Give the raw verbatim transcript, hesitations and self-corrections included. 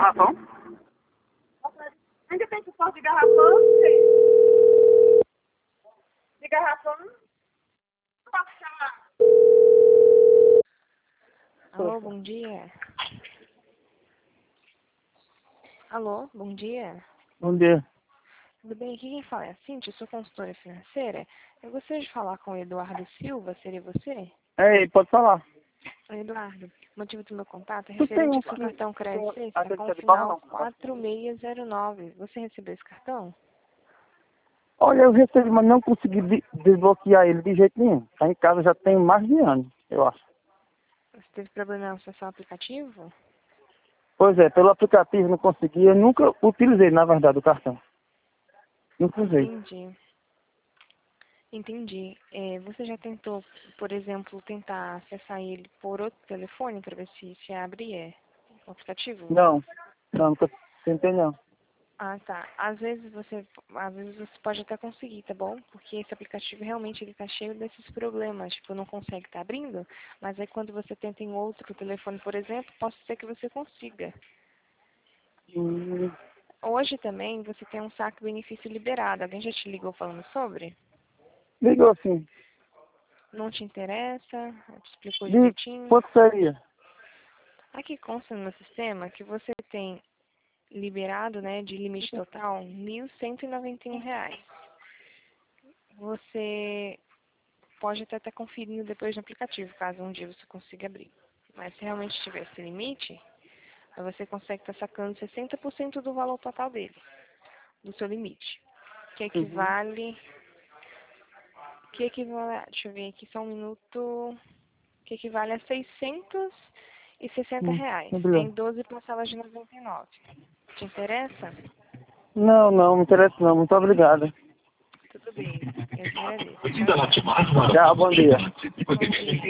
garrafão? Ainda tem suporte de garrafão? De garrafão? Posso chamar? Alô, bom dia. Alô, bom dia. Bom dia. Tudo bem? Aqui quem fala é a Cintia, sou consultora financeira. Eu gostaria de falar com o Eduardo Silva, seria você? Ei, pode falar. Oi, Eduardo, o motivo do meu contato é Tu tem um referente ao seu cartão crédito tem- extra aquele com que é o de barra, final não? quatro seis zero nove. Você recebeu esse cartão? Olha, eu recebi, mas não consegui de- desbloquear ele de jeito nenhum. Tá em casa já tem mais de ano, eu acho. Você teve problema no acessar o aplicativo? Pois é, pelo aplicativo não consegui. Eu nunca utilizei, na verdade, o cartão. Nunca usei. Entendi. Entendi. É, você já tentou, por exemplo, tentar acessar ele por outro telefone para ver se se abre é, o aplicativo? Não, não, nunca tentei não. Ah, tá. Às vezes você, às vezes você pode até conseguir, tá bom? Porque esse aplicativo realmente ele tá cheio desses problemas, tipo, não consegue estar abrindo, mas aí quando você tenta em outro telefone, por exemplo, pode ser que você consiga. Hum, Hoje também você tem um saque benefício liberado. Alguém já te ligou falando sobre? ligou assim. Não te interessa? Te explicou De direitinho? quanto seria? Aqui consta no meu sistema que você tem liberado, né, de limite total, mil cento e noventa e um reais. Você pode até estar conferindo depois no aplicativo, caso um dia você consiga abrir. Mas se realmente tiver esse limite, aí você consegue estar sacando sessenta por cento do valor total dele, do seu limite. Que Uhum. equivale... Que equivale... Deixa eu ver aqui só um minuto... Que equivale a seiscentos e sessenta Hum, reais, em obrigado. doze parcelas de noventa e nove. Te interessa? Não, não, não interessa não. Muito obrigado. Tudo bem. Eu que agradeço. Tchau, tchau. Tchau, bom dia. Bom dia.